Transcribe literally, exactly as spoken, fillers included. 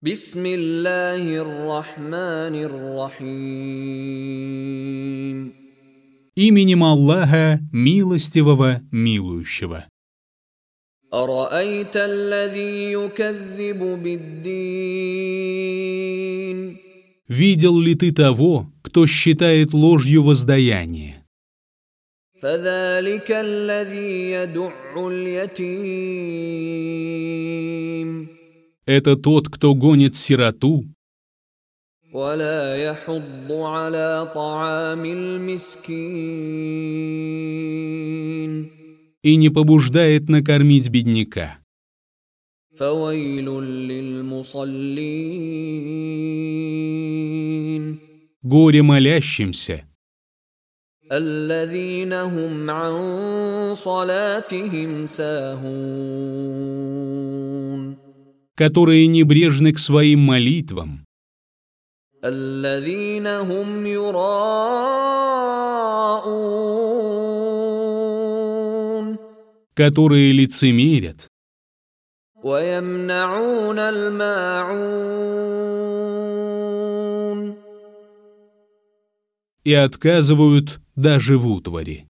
Бисмиллахир-рахманир-рахим. Именем Аллаха, милостивого, милующего. أَرَأَيْتَ الَّذِي يُكَذِّبُ بِالدِّينِ. Видел ли ты того, кто считает ложью воздаяние? فَذَلِكَ الَّذِي يَدُعُّ الْيَتِيمَ. Это тот, кто гонит сироту وَلَا يَحُضُّ عَلَى طَعَامِ الْمِسْكِينِ. и не побуждает накормить бедняка. فَوَيْلٌ لِلْمُصَلِّينَ. Горе молящимся, الَّذِينَ هُمْ عَنْ صَلَاتِهِمْ سَاهُونَ. которые небрежны к своим молитвам, الَّذِينَ هُمْ يُرَاءُونَ. которые лицемерят وَيَمْنَعُونَ الْمَاعُونَ. и отказывают даже в утвари.